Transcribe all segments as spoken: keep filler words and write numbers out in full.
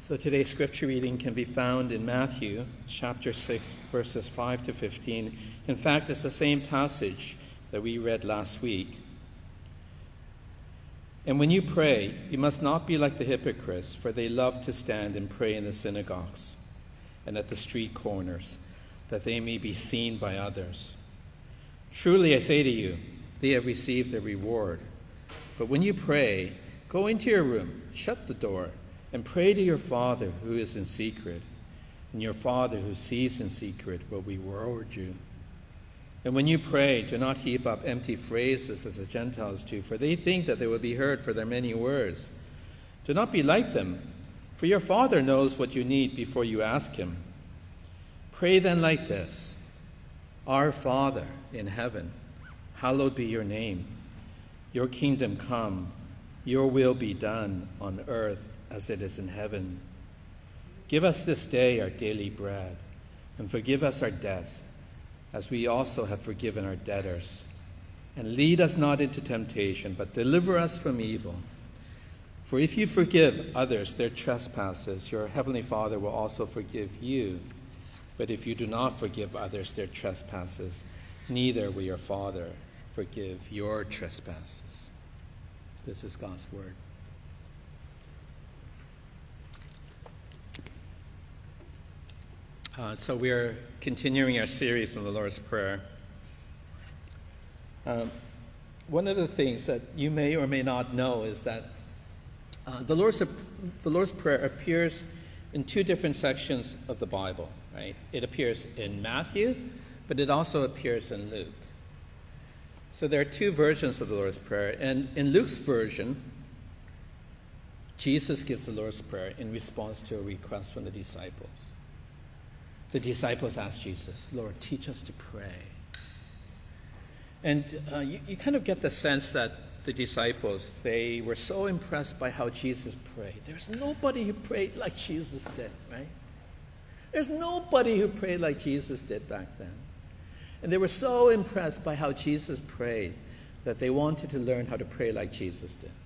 So today's scripture reading can be found in Matthew chapter six, verses five to fifteen. In fact, it's the same passage that we read last week. And when you pray, you must not be like the hypocrites, for they love to stand and pray in the synagogues and at the street corners, that they may be seen by others. Truly I say to you, they have received their reward. But when you pray, go into your room, shut the door, and pray to your Father who is in secret, and your Father who sees in secret will reward you. And when you pray, do not heap up empty phrases as the Gentiles do, for they think that they will be heard for their many words. Do not be like them, for your Father knows what you need before you ask him. Pray then like this: Our Father in heaven, hallowed be your name. Your kingdom come, your will be done on earth as it is in heaven. Give us this day our daily bread, and forgive us our debts, as we also have forgiven our debtors. And lead us not into temptation, but deliver us from evil. For if you forgive others their trespasses, your heavenly Father will also forgive you. But if you do not forgive others their trespasses, neither will your Father forgive your trespasses. This is God's word. Uh, so we are continuing our series on the Lord's Prayer. Um, one of the things that you may or may not know is that uh, the Lord's the Lord's Prayer appears in two different sections of the Bible. Right? It appears in Matthew, but it also appears in Luke. So there are two versions of the Lord's Prayer, and in Luke's version, Jesus gives the Lord's Prayer in response to a request from the disciples. The disciples asked Jesus, Lord, teach us to pray. And uh, you, you kind of get the sense that the disciples, they were so impressed by how Jesus prayed. There's nobody who prayed like Jesus did, right? There's nobody who prayed like Jesus did back then. And they were so impressed by how Jesus prayed that they wanted to learn how to pray like Jesus did.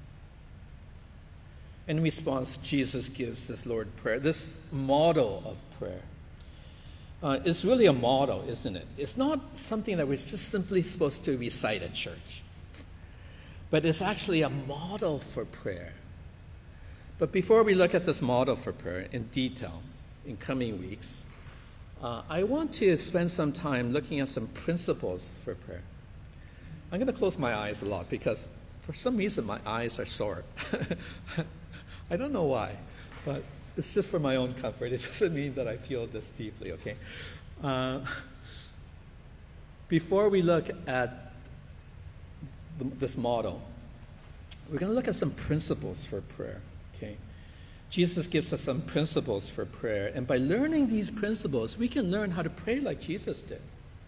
In response, Jesus gives this Lord's Prayer, this model of prayer. Uh, it's really a model, isn't it? It's not something that we're just simply supposed to recite at church, but it's actually a model for prayer. But before we look at this model for prayer in detail in coming weeks, uh, I want to spend some time looking at some principles for prayer. I'm going to close my eyes a lot because for some reason my eyes are sore. I don't know why, but it's just for my own comfort. It doesn't mean that I feel this deeply, okay? Uh, before we look at the, this model, we're going to look at some principles for prayer, okay? Jesus gives us some principles for prayer, and by learning these principles, we can learn how to pray like Jesus did.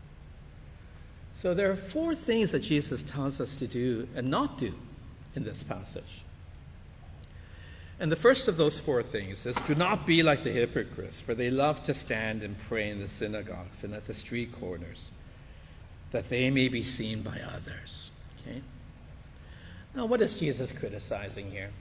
So there are four things that Jesus tells us to do and not do in this passage. And the first of those four things is, do not be like the hypocrites, for they love to stand and pray in the synagogues and at the street corners, that they may be seen by others. Okay? Now, what is Jesus criticizing here?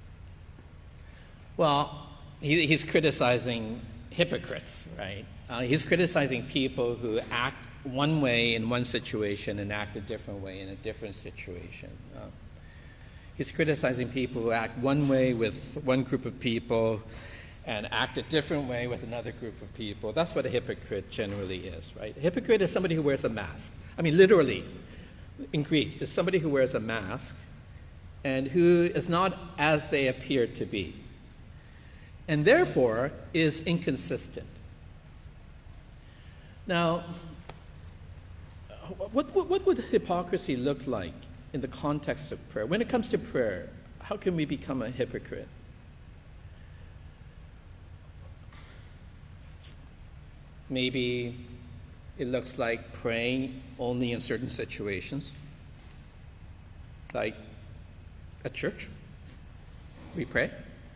Well, he, he's criticizing hypocrites, right? Uh, he's criticizing people who act one way in one situation and act a different way in a different situation. Uh, He's criticizing people who act one way with one group of people and act a different way with another group of people. That's what a hypocrite generally is, right? A hypocrite is somebody who wears a mask. I mean, literally, in Greek, is somebody who wears a mask and who is not as they appear to be, and therefore is inconsistent. Now, what, what, what would hypocrisy look like in the context of prayer? When it comes to prayer, how can we become a hypocrite? Maybe it looks like praying only in certain situations, like at church. We pray,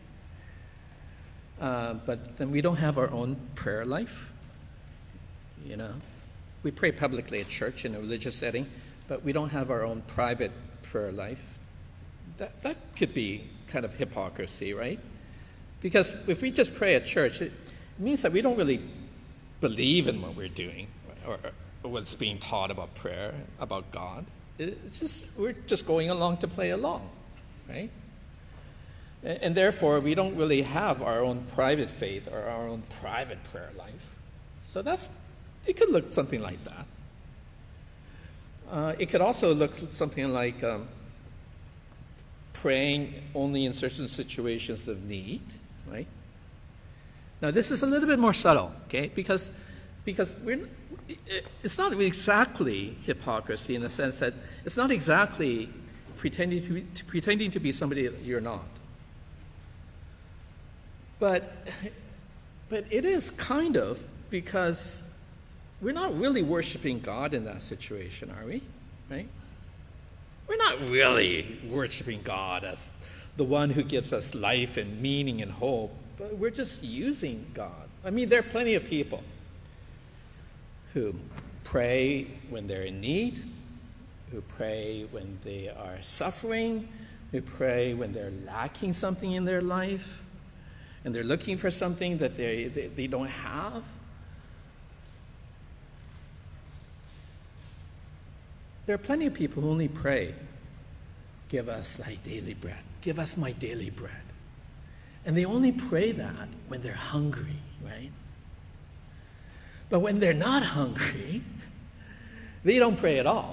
uh, but then we don't have our own prayer life. You know, we pray publicly at church in a religious setting, but we don't have our own private prayer life. That that could be kind of hypocrisy, right? Because if we just pray at church, it means that we don't really believe in what we're doing or, or what's being taught about prayer, about God. It's just, we're just going along to play along, right? And, and therefore, we don't really have our own private faith or our own private prayer life. So that's, it could look something like that. Uh, it could also look something like um, praying only in certain situations of need, right? Now, this is a little bit more subtle, okay? Because, because we're, it's not exactly hypocrisy in the sense that it's not exactly pretending to be, to, pretending to be somebody that you're not. But, but it is kind of, because we're not really worshiping God in that situation, are we? Right? We're not really worshiping God as the one who gives us life and meaning and hope, but we're just using God. I mean, there are plenty of people who pray when they're in need, who pray when they are suffering, who pray when they're lacking something in their life, and they're looking for something that they, they, they don't have. There are plenty of people who only pray, give us thy daily bread, give us my daily bread. And they only pray that when they're hungry, right? But when they're not hungry, they don't pray at all.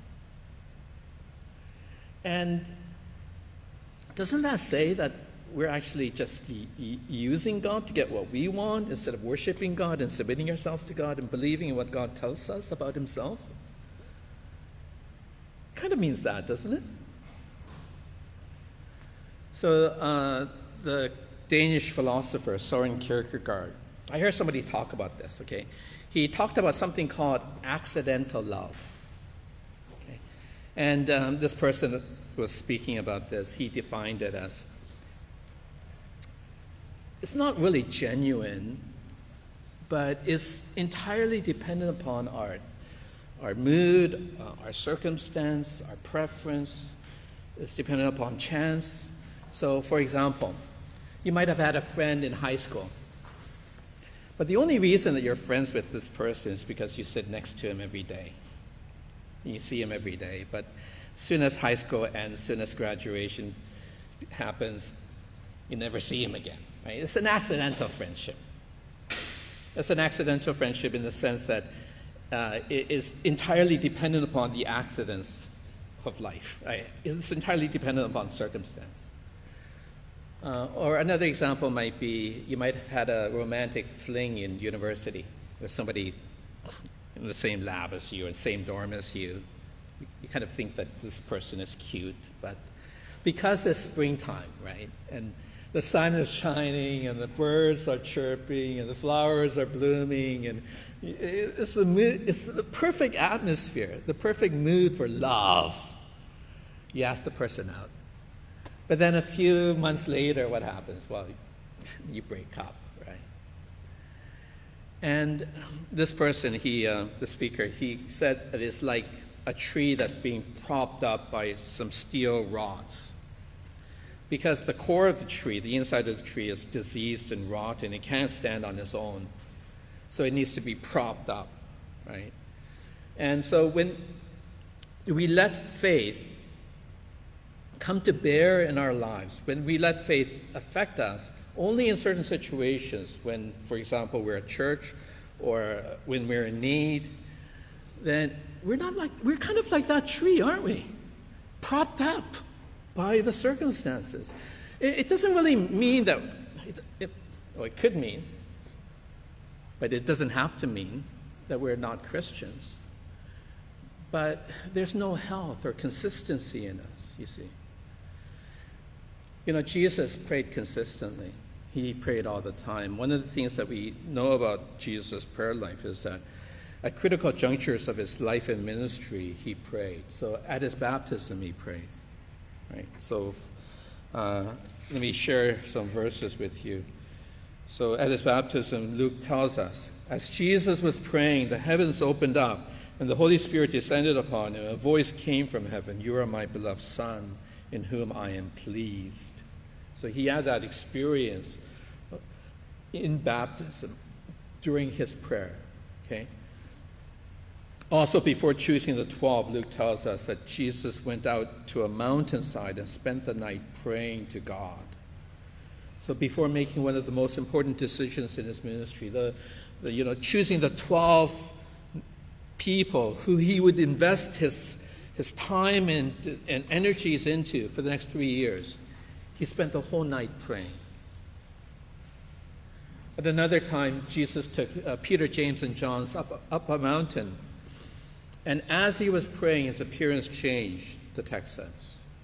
And doesn't that say that we're actually just y- using God to get what we want instead of worshiping God and submitting ourselves to God and believing in what God tells us about himself? Kind of means that, doesn't it? So uh, the Danish philosopher Søren Kierkegaard, I heard somebody talk about this, okay? He talked about something called accidental love. Okay? And um, this person who was speaking about this, he defined it as, it's not really genuine, but it's entirely dependent upon our, our mood, uh, our circumstance, our preference. It's dependent upon chance. So, for example, you might have had a friend in high school, but the only reason that you're friends with this person is because you sit next to him every day. You see him every day, but as soon as high school ends, as soon as graduation happens, you never see him again, right? It's an accidental friendship. It's an accidental friendship in the sense that uh, it is entirely dependent upon the accidents of life, right? It's entirely dependent upon circumstance. Uh, or another example might be, you might have had a romantic fling in university with somebody in the same lab as you and same dorm as you. You kind of think that this person is cute, but because it's springtime, right, and the sun is shining and the birds are chirping and the flowers are blooming, and it's the mood, it's the perfect atmosphere, the perfect mood for love. You ask the person out. But then a few months later, what happens? Well, you break up, right? And this person, he, uh, the speaker, he said that it's like a tree that's being propped up by some steel rods. Because the core of the tree, the inside of the tree, is diseased and rotten. It can't stand on its own. So it needs to be propped up, right? And so when we let faith come to bear in our lives, when we let faith affect us, only in certain situations, when, for example, we're at church or when we're in need, then we're not like, we're kind of like that tree, aren't we? Propped up by the circumstances. It, it doesn't really mean that, it, it, well, it could mean, but it doesn't have to mean that we're not Christians. But there's no health or consistency in us, you see. You know, Jesus prayed consistently. He prayed all the time. One of the things that we know about Jesus' prayer life is that at critical junctures of his life and ministry, he prayed. So at his baptism, he prayed. Right? So uh, let me share some verses with you. So at his baptism, Luke tells us, as Jesus was praying, the heavens opened up, and the Holy Spirit descended upon him. A voice came from heaven, "You are my beloved Son, in whom I am pleased." So he had that experience in baptism during his prayer. Okay? Also, before choosing the twelve, Luke tells us that Jesus went out to a mountainside and spent the night praying to God. So before making one of the most important decisions in his ministry, the, the you know, choosing the twelve people who he would invest his, his time and, and energies into for the next three years, he spent the whole night praying. At another time, Jesus took uh, Peter, James, and John up, up a mountain. And as he was praying, his appearance changed, the text says.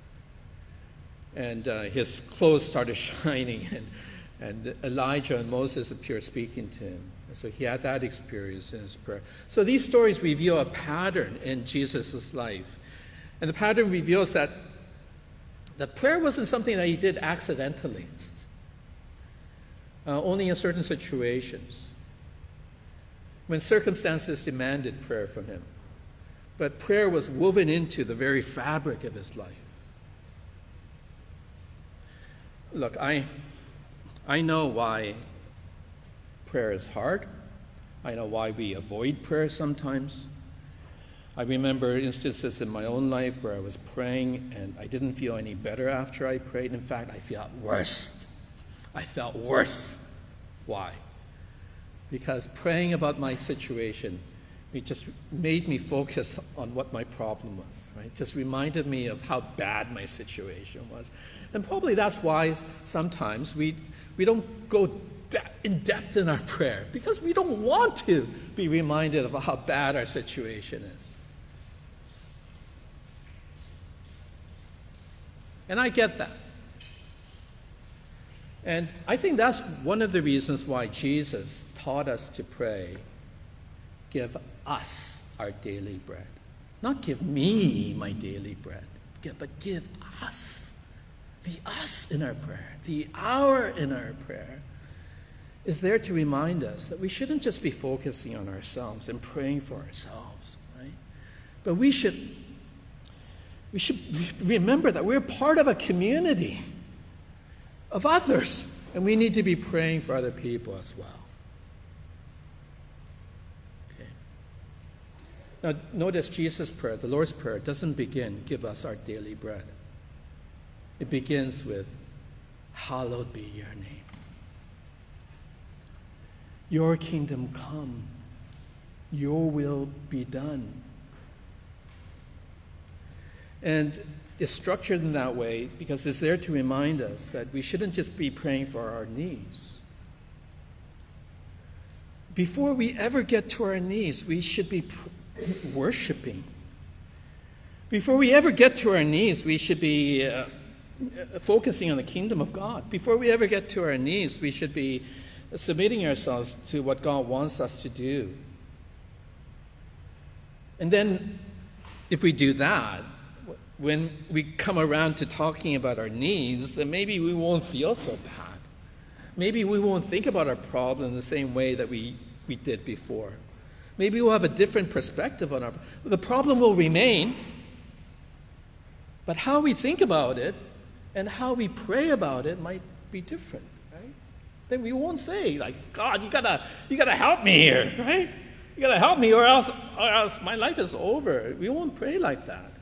And uh, his clothes started shining, and, and Elijah and Moses appeared speaking to him. And so he had that experience in his prayer. So these stories reveal a pattern in Jesus' life. And the pattern reveals that the prayer wasn't something that he did accidentally, uh, only in certain situations, when circumstances demanded prayer from him. But prayer was woven into the very fabric of his life. Look, I, I know why prayer is hard. I know why we avoid prayer sometimes. I remember instances in my own life where I was praying and I didn't feel any better after I prayed. In fact, I felt worse. I felt worse. Why? Because praying about my situation, it just made me focus on what my problem was, right? Just reminded me of how bad my situation was. And probably that's why sometimes we, we don't go de- in depth in our prayer, because we don't want to be reminded of how bad our situation is. And I get that. And I think that's one of the reasons why Jesus taught us to pray, give us our daily bread. Not give me my daily bread, but give us. The us in our prayer, the our in our prayer, is there to remind us that we shouldn't just be focusing on ourselves and praying for ourselves, right? But we should, we should remember that we're part of a community of others, and we need to be praying for other people as well. Now, notice Jesus' prayer, the Lord's Prayer, doesn't begin, give us our daily bread. It begins with, hallowed be your name. Your kingdom come. Your will be done. And it's structured in that way because it's there to remind us that we shouldn't just be praying for our needs. Before we ever get to our knees, we should be pr- worshiping. Before we ever get to our knees, we should be uh, focusing on the kingdom of God. Before we ever get to our knees, we should be submitting ourselves to what God wants us to do. And then, if we do that, when we come around to talking about our needs, then maybe we won't feel so bad. Maybe we won't think about our problem the same way that we, we did before. Maybe we'll have a different perspective on our problem. The problem will remain, but how we think about it and how we pray about it might be different, right? Then we won't say, like, God, you gotta, you gotta help me here, right? You gotta help me or else, or else my life is over. We won't pray like that.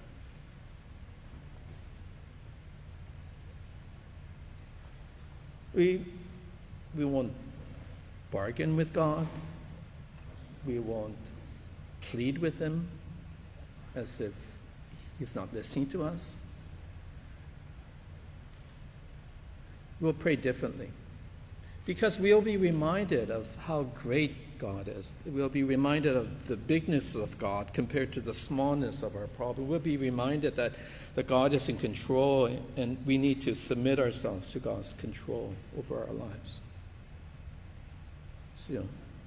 We, we won't bargain with God. We won't plead with him as if he's not listening to us. We'll pray differently because we'll be reminded of how great God is. We'll be reminded of the bigness of God compared to the smallness of our problem. We'll be reminded that, that God is in control and we need to submit ourselves to God's control over our lives. So,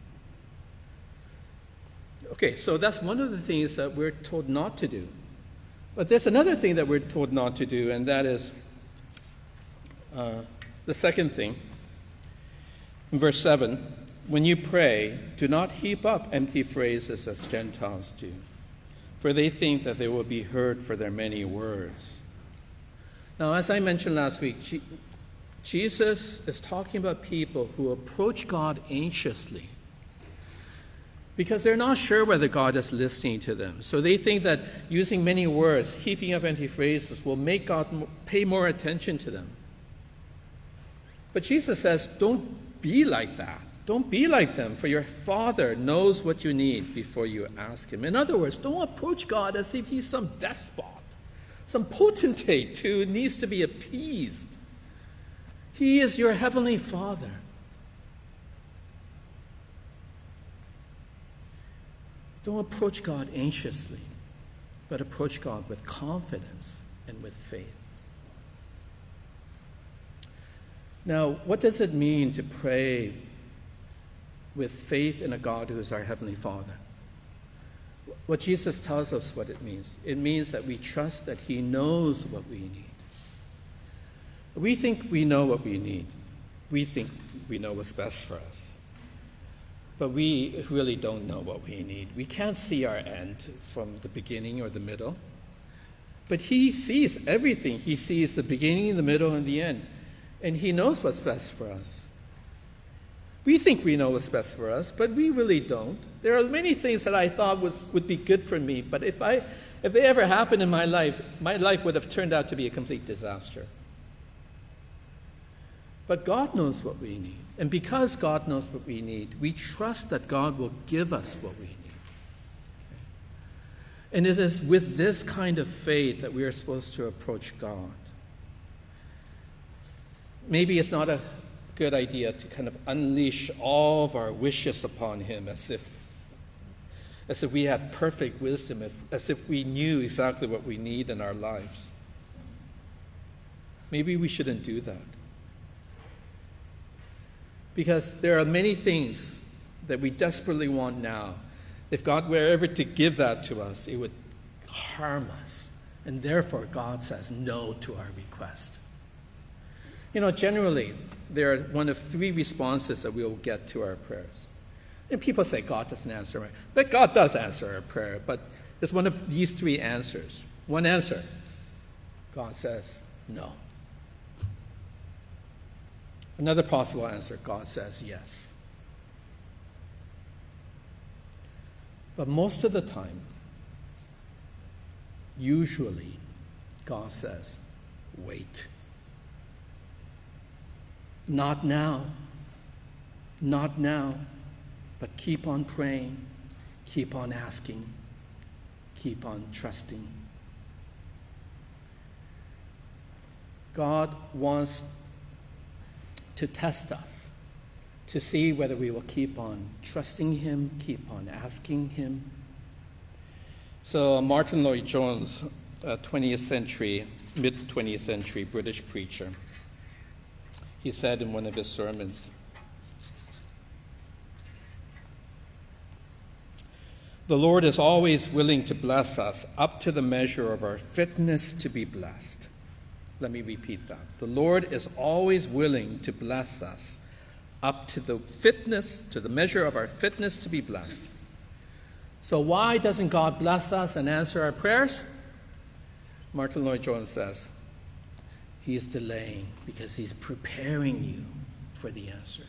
okay, so that's one of the things that we're told not to do. But there's another thing that we're told not to do, and that is uh, the second thing. In verse seven, when you pray, do not heap up empty phrases as Gentiles do, for they think that they will be heard for their many words. Now, as I mentioned last week, Jesus is talking about people who approach God anxiously because they're not sure whether God is listening to them. So they think that using many words, heaping up empty phrases, will make God pay more attention to them. But Jesus says, don't be like that. Don't be like them, for your Father knows what you need before you ask him. In other words, don't approach God as if he's some despot, some potentate who needs to be appeased. He is your heavenly Father. Don't approach God anxiously, but approach God with confidence and with faith. Now, what does it mean to pray with faith in a God who is our Heavenly Father? What Jesus tells us what it means. It means that we trust that he knows what we need. We think we know what we need. We think we know what's best for us. But we really don't know what we need. We can't see our end from the beginning or the middle. But he sees everything. He sees the beginning, the middle, and the end. And he knows what's best for us. We think we know what's best for us, but we really don't. There are many things that I thought was, would be good for me, but if I, if they ever happened in my life, my life would have turned out to be a complete disaster. But God knows what we need. And because God knows what we need, we trust that God will give us what we need. Okay? And it is with this kind of faith that we are supposed to approach God. Maybe it's not a good idea to kind of unleash all of our wishes upon him as if as if we have perfect wisdom, if, as if we knew exactly what we need in our lives. Maybe we shouldn't do that. Because there are many things that we desperately want now. If God were ever to give that to us, it would harm us. And therefore, God says no to our request. You know, generally, there are one of three responses that we'll get to our prayers. And people say God doesn't answer prayer. But God does answer our prayer. But it's one of these three answers. One answer, God says no. Another possible answer, God says yes. But most of the time, usually, God says, wait. Not now. Not now. But keep on praying. Keep on asking. Keep on trusting. God wants to test us, to see whether we will keep on trusting him, keep on asking him. So Martin Lloyd-Jones, a twentieth century, mid-twentieth century British preacher, he said in one of his sermons, "The Lord is always willing to bless us up to the measure of our fitness to be blessed." Let me repeat that. The Lord is always willing to bless us up to the fitness, to the measure of our fitness to be blessed. So why doesn't God bless us and answer our prayers? Martin Lloyd-Jones says, he is delaying because he's preparing you for the answer.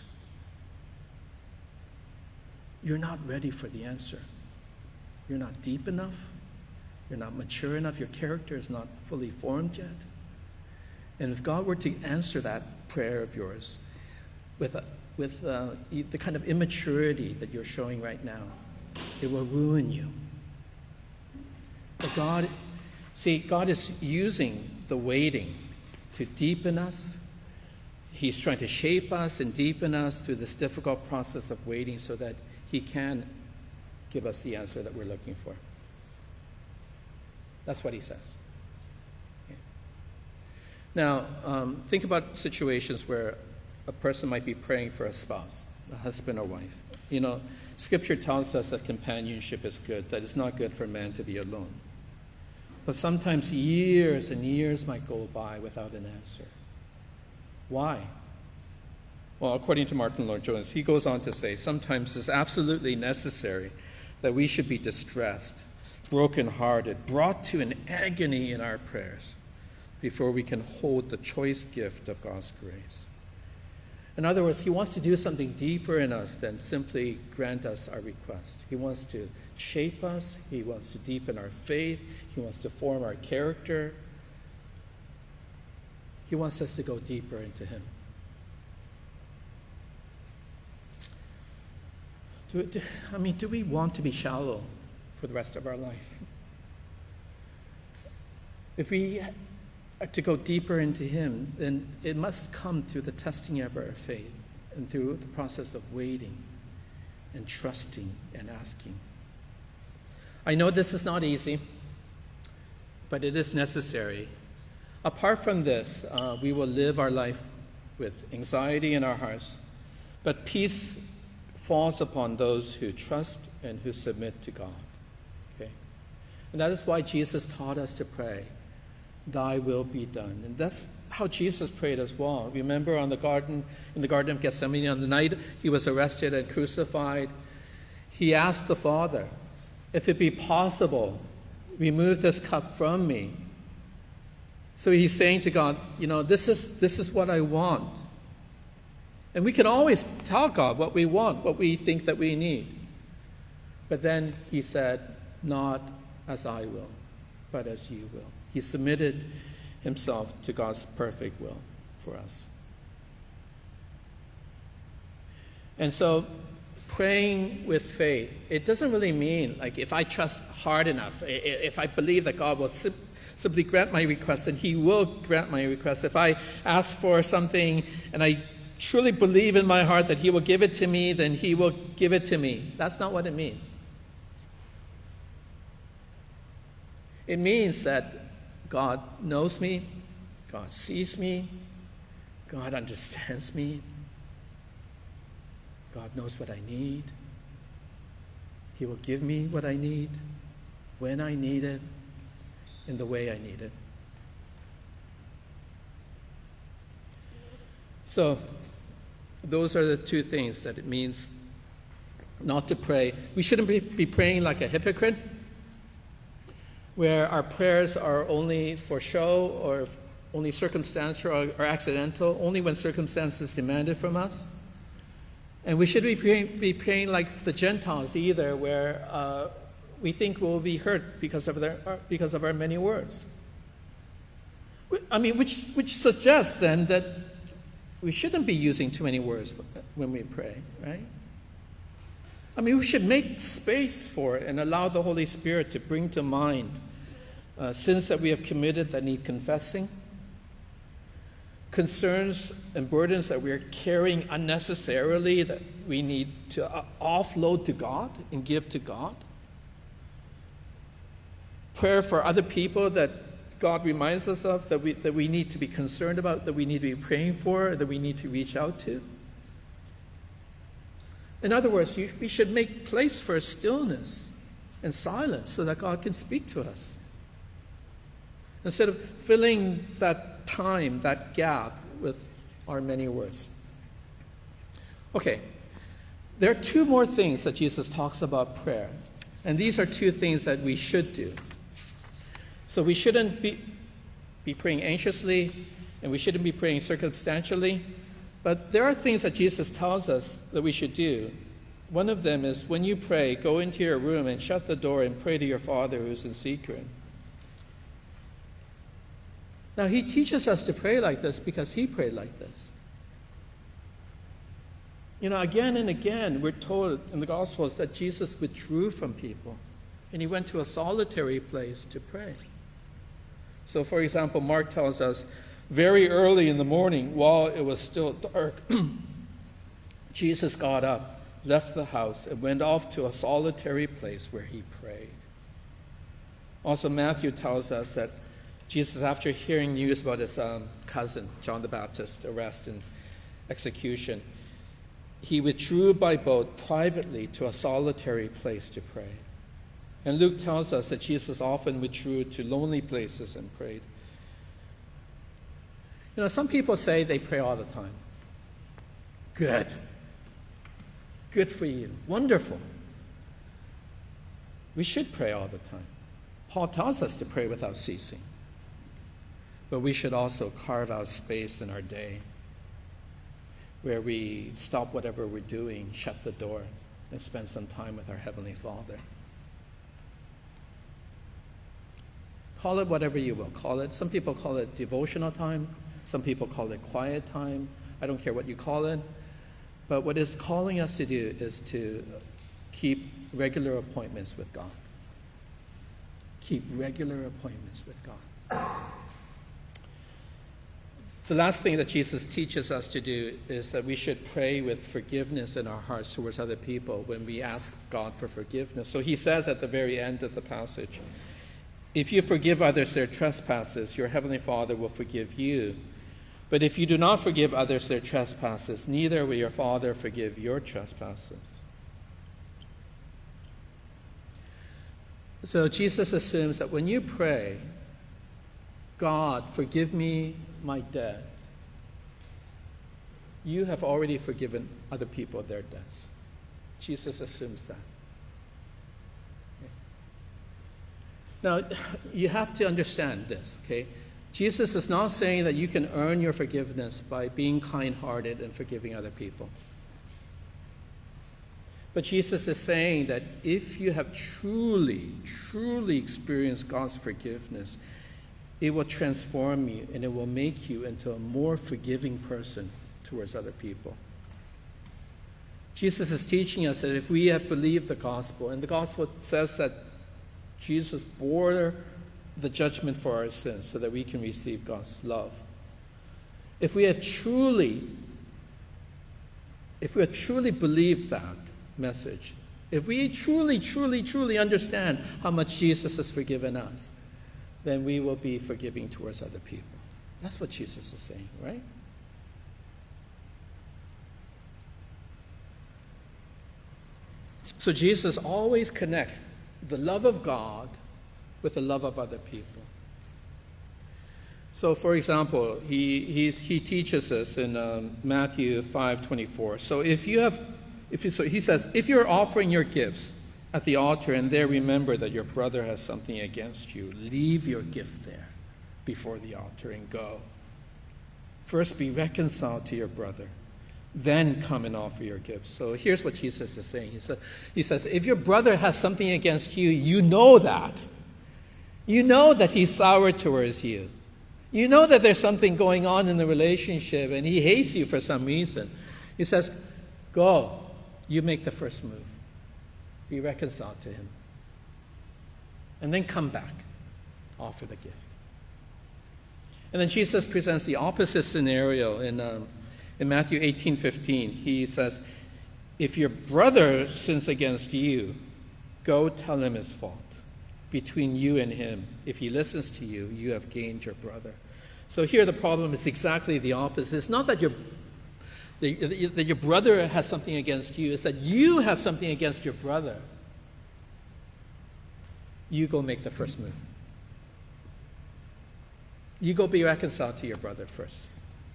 You're not ready for the answer. You're not deep enough. You're not mature enough. Your character is not fully formed yet. And if God were to answer that prayer of yours with, a, with uh, the kind of immaturity that you're showing right now, it will ruin you. But God, see, God is using the waiting to deepen us. He's trying to shape us and deepen us through this difficult process of waiting so that he can give us the answer that we're looking for. That's what he says. Now, um, think about situations where a person might be praying for a spouse, a husband or wife. You know, Scripture tells us that companionship is good, that it's not good for man to be alone. But sometimes years and years might go by without an answer. Why? Well, according to Martin Lloyd-Jones, he goes on to say, sometimes it's absolutely necessary that we should be distressed, brokenhearted, brought to an agony in our prayers, before we can hold the choice gift of God's grace. In other words, he wants to do something deeper in us than simply grant us our request. He wants to shape us. He wants to deepen our faith. He wants to form our character. He wants us to go deeper into him. Do, do, I mean, do we want to be shallow for the rest of our life? If we are to go deeper into him, then it must come through the testing of our faith and through the process of waiting and trusting and asking. I know this is not easy, but it is necessary. Apart from this, uh, we will live our life with anxiety in our hearts, but peace falls upon those who trust and who submit to God. Okay? And that is why Jesus taught us to pray, thy will be done. And that's how Jesus prayed as well. Remember on the garden, in the Garden of Gethsemane, on the night he was arrested and crucified, he asked the Father, if it be possible, remove this cup from me. So he's saying to God, you know, this is this is what I want. And we can always tell God what we want, what we think that we need. But then he said, not as I will, but as you will. He submitted himself to God's perfect will for us. And so praying with faith, it doesn't really mean, like, if I trust hard enough, if I believe that God will sim- simply grant my request, then he will grant my request. If I ask for something and I truly believe in my heart that he will give it to me, then he will give it to me. That's not what it means. It means that God knows me, God sees me, God understands me, God knows what I need. He will give me what I need, when I need it, in the way I need it. So, those are the two things that it means not to pray. We shouldn't be, be praying like a hypocrite, where our prayers are only for show or only circumstantial or, or accidental, only when circumstances demand it from us. And we shouldn't be praying, be praying like the Gentiles either, where uh, we think we'll be hurt because of, their, because of our many words. I mean, which, which suggests then that we shouldn't be using too many words when we pray, right? I mean, we should make space for it and allow the Holy Spirit to bring to mind uh, sins that we have committed that need confessing, concerns and burdens that we are carrying unnecessarily that we need to uh, offload to God and give to God. Prayer for other people that God reminds us of, that we, that we need to be concerned about, that we need to be praying for, that we need to reach out to. In other words, you, we should make place for stillness and silence so that God can speak to us. Instead of filling that time, that gap, with our many words. Okay, there are two more things that Jesus talks about prayer. And these are two things that we should do. So we shouldn't be, be praying anxiously, and we shouldn't be praying circumstantially. But there are things that Jesus tells us that we should do. One of them is, when you pray, go into your room and shut the door and pray to your Father who is in secret. Now, he teaches us to pray like this because he prayed like this. You know, again and again, we're told in the Gospels that Jesus withdrew from people, and he went to a solitary place to pray. So, for example, Mark tells us, very early in the morning, while it was still dark, Jesus got up, left the house, and went off to a solitary place where he prayed. Also, Matthew tells us that Jesus, after hearing news about his um, cousin, John the Baptist's arrest and execution, he withdrew by boat privately to a solitary place to pray. And Luke tells us that Jesus often withdrew to lonely places and prayed. You know, some people say they pray all the time. Good. Good for you. Wonderful. We should pray all the time. Paul tells us to pray without ceasing. But we should also carve out space in our day where we stop whatever we're doing, shut the door, and spend some time with our Heavenly Father. Call it whatever you will call it. Some people call it devotional time. Some people call it quiet time. I don't care what you call it. But what it's calling us to do is to keep regular appointments with God. Keep regular appointments with God. The last thing that Jesus teaches us to do is that we should pray with forgiveness in our hearts towards other people when we ask God for forgiveness. So he says at the very end of the passage, if you forgive others their trespasses, your heavenly Father will forgive you. But if you do not forgive others their trespasses, neither will your Father forgive your trespasses. So Jesus assumes that when you pray, God, forgive me my debt, you have already forgiven other people their debts. Jesus assumes that. Now, you have to understand this, okay? Jesus is not saying that you can earn your forgiveness by being kind-hearted and forgiving other people. But Jesus is saying that if you have truly, truly experienced God's forgiveness, it will transform you and it will make you into a more forgiving person towards other people. Jesus is teaching us that if we have believed the gospel, and the gospel says that Jesus bore the judgment for our sins so that we can receive God's love. If we have truly, if we have truly believed that message, if we truly, truly, truly understand how much Jesus has forgiven us, then we will be forgiving towards other people. That's what Jesus is saying, right? So Jesus always connects the love of God with the love of other people. So, for example, he he, he teaches us in um, Matthew five twenty-four. So if you have, if you, so he says, if you're offering your gifts at the altar and there remember that your brother has something against you, leave your gift there before the altar and go. First be reconciled to your brother, then come and offer your gifts. So here's what Jesus is saying. He says, he says, if your brother has something against you, you know that. You know that he's sour towards you. You know that there's something going on in the relationship and he hates you for some reason. He says, go. You make the first move. Be reconciled to him. And then come back. Offer the gift. And then Jesus presents the opposite scenario in, um, in Matthew eighteen fifteen. He says, if your brother sins against you, go tell him his fault. Between you and him, if he listens to you, you have gained your brother. So here the problem is exactly the opposite. It's not that your, that your brother has something against you. It's that you have something against your brother. You go make the first move. You go be reconciled to your brother first.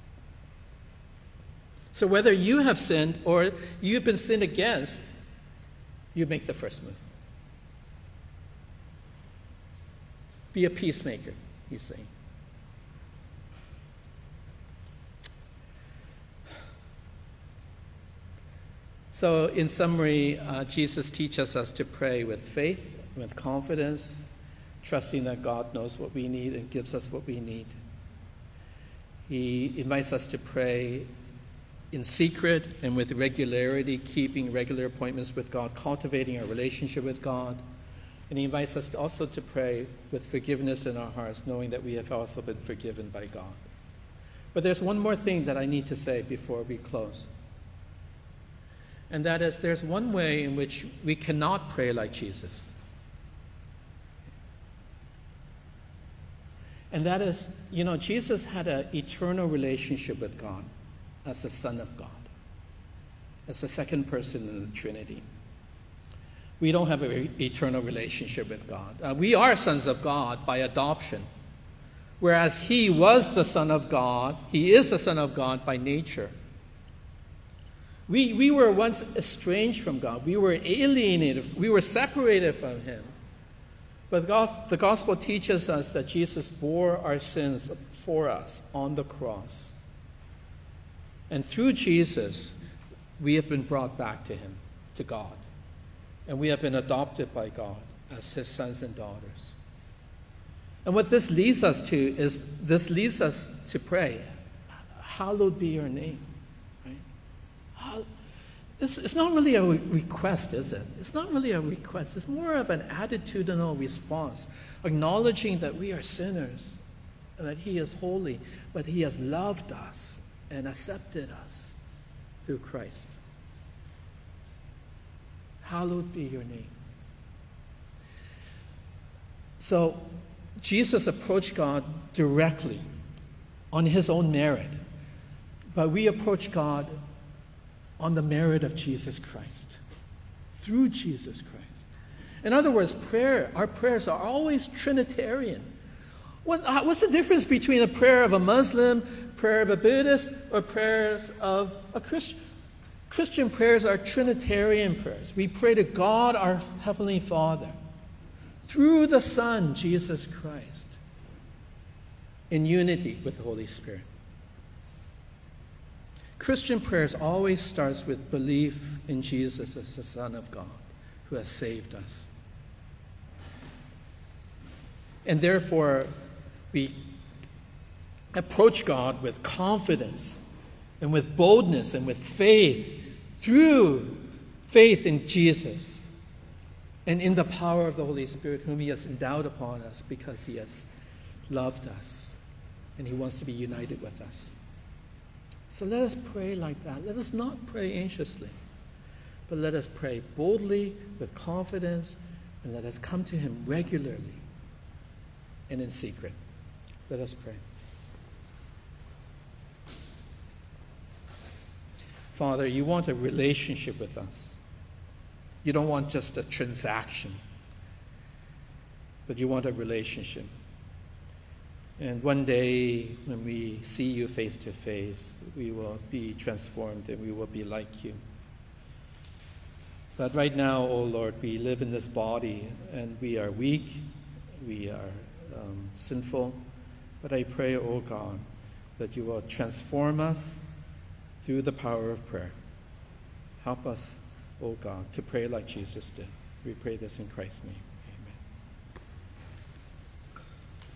So whether you have sinned or you've been sinned against, you make the first move. Be a peacemaker, he's saying. So in summary, uh, Jesus teaches us to pray with faith, with confidence, trusting that God knows what we need and gives us what we need. He invites us to pray in secret and with regularity, keeping regular appointments with God, cultivating our relationship with God. And he invites us to also to pray with forgiveness in our hearts, knowing that we have also been forgiven by God. But there's one more thing that I need to say before we close. And that is, there's one way in which we cannot pray like Jesus. And that is, you know, Jesus had an eternal relationship with God as the Son of God, as the second person in the Trinity. We don't have an eternal relationship with God. Uh, we are sons of God by adoption. Whereas he was the Son of God, he is the Son of God by nature. We, we were once estranged from God. We were alienated. We were separated from him. But the gospel teaches us that Jesus bore our sins for us on the cross. And through Jesus, we have been brought back to him, to God. And we have been adopted by God as his sons and daughters. And what this leads us to is, this leads us to pray, hallowed be your name. Right? How, it's, it's not really a request, is it? It's not really a request. It's more of an attitudinal response, acknowledging that we are sinners and that he is holy, but he has loved us and accepted us through Christ. Hallowed be your name. So, Jesus approached God directly on his own merit, but we approach God on the merit of Jesus Christ, through Jesus Christ. In other words, prayer, our prayers are always Trinitarian. What, what's the difference between a prayer of a Muslim, prayer of a Buddhist, or prayers of a Christian? Christian prayers are Trinitarian prayers. We pray to God, our Heavenly Father, through the Son, Jesus Christ, in unity with the Holy Spirit. Christian prayers always starts with belief in Jesus as the Son of God who has saved us. And therefore, we approach God with confidence and with boldness and with faith through faith in Jesus and in the power of the Holy Spirit whom he has endowed upon us because he has loved us and he wants to be united with us. So let us pray like that. Let us not pray anxiously, but let us pray boldly with confidence, and let us come to him regularly and in secret. Let us pray. Father, you want a relationship with us. You don't want just a transaction, but you want a relationship. And one day, when we see you face to face, we will be transformed and we will be like you. But right now, oh Lord, we live in this body and we are weak, we are um, sinful. But I pray, oh God, that you will transform us through the power of prayer. Help us, oh God, to pray like Jesus did. We pray this in Christ's name.